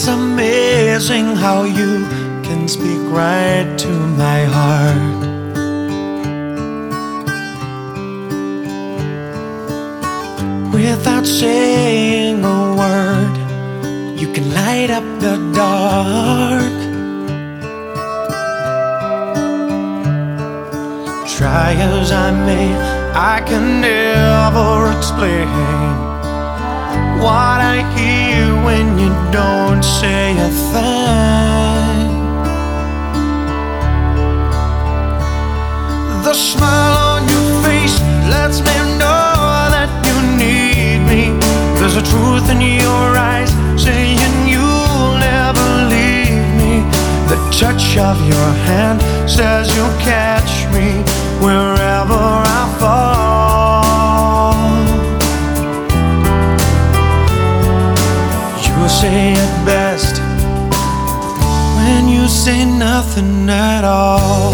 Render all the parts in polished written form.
amazing how you can speak right to my heart. Without saying a word, you can light up the dark. Try as I may, I can never explain what I hear when you don't say a thing. The smile on your face lets me know that you need me. There's a truth in your eyes saying you'll never leave me. The touch of your hand says you'll catch me wherever I fall. You say it best when you say nothing at all.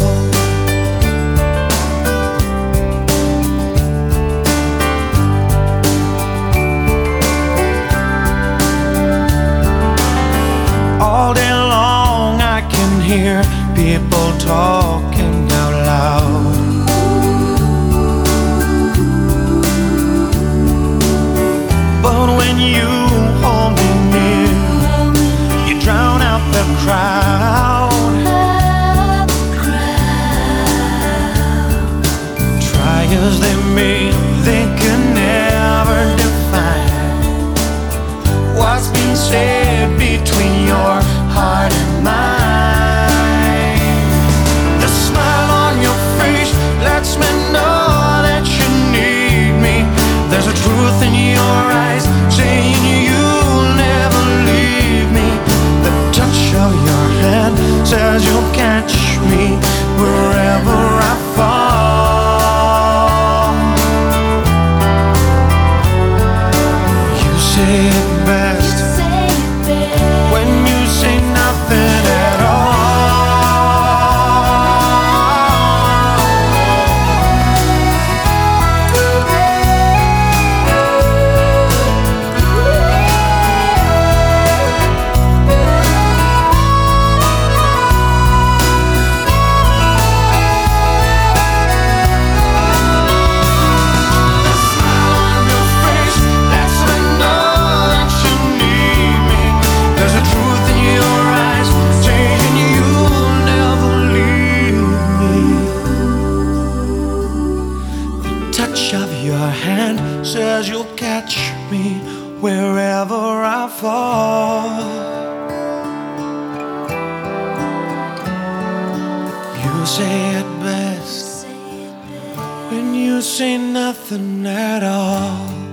All day long I can hear people talking out loud. But when you hold me near, you drown out the crowd. Try as they may, they can never define what's been said between your heart and mine. The smile on your face lets me know that you need me. There's a truth in your eyes saying you'll never leave me. The touch of your hand says you'll catch me wherever I fall. You say it best when you say nothing at all. Touch of your hand says you'll catch me wherever I fall. You say it best when you say nothing at all.